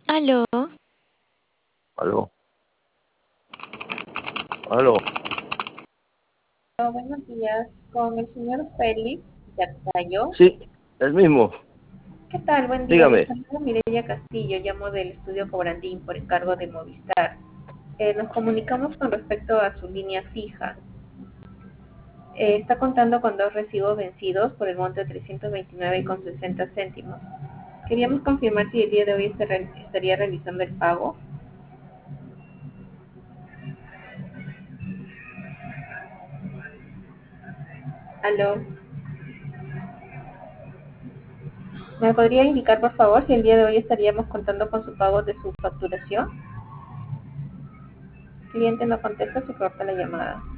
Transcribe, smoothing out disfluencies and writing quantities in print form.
Aló, Aló, aló. Buenos días, con el señor Félix Yacayo. Sí, el mismo. ¿Qué tal? Buen día, les Dígame. saludo Mireya Castillo, llamo del estudio Cobrandín por encargo de Movistar. Nos comunicamos con respecto a su línea fija. Está contando con dos recibos vencidos por el monto de 329,60 céntimos. Queríamos confirmar si el día de hoy estaría realizando el pago. Aló, ¿me podría indicar por favor si el día de hoy estaríamos contando con su pago de su facturación? El cliente no contesta, se corta la llamada.